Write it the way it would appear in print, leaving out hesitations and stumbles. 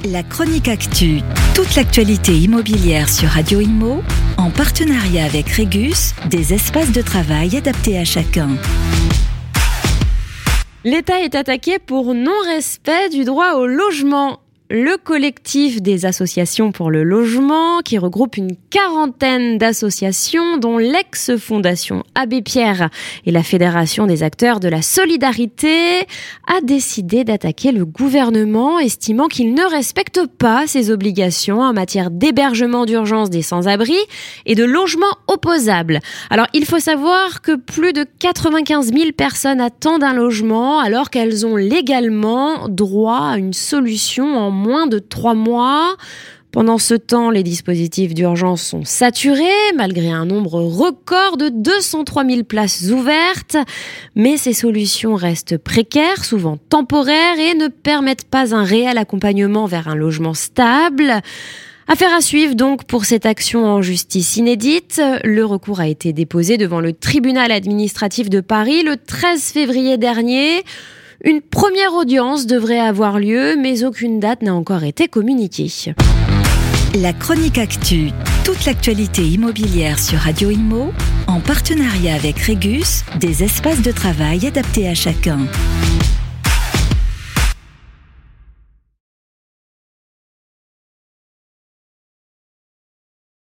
La chronique actu, toute l'actualité immobilière sur Radio Imo, en partenariat avec Régus, des espaces de travail adaptés à chacun. L'État est attaqué pour non-respect du droit au logement. Le collectif des associations pour le logement, qui regroupe une quarantaine d'associations, dont l'ex-fondation Abbé Pierre et la Fédération des acteurs de la solidarité, a décidé d'attaquer le gouvernement, estimant qu'il ne respecte pas ses obligations en matière d'hébergement d'urgence des sans-abri et de logement opposable. Alors, il faut savoir que plus de 95 000 personnes attendent un logement, alors qu'elles ont légalement droit à une solution en moins de 3 mois. Pendant ce temps, les dispositifs d'urgence sont saturés, malgré un nombre record de 203 000 places ouvertes. Mais ces solutions restent précaires, souvent temporaires, et ne permettent pas un réel accompagnement vers un logement stable. Affaire à suivre donc pour cette action en justice inédite. Le recours a été déposé devant le tribunal administratif de Paris le 13 février dernier. Une première audience devrait avoir lieu, mais aucune date n'a encore été communiquée. La chronique actu, toute l'actualité immobilière sur Radio Imo, en partenariat avec Régus, des espaces de travail adaptés à chacun.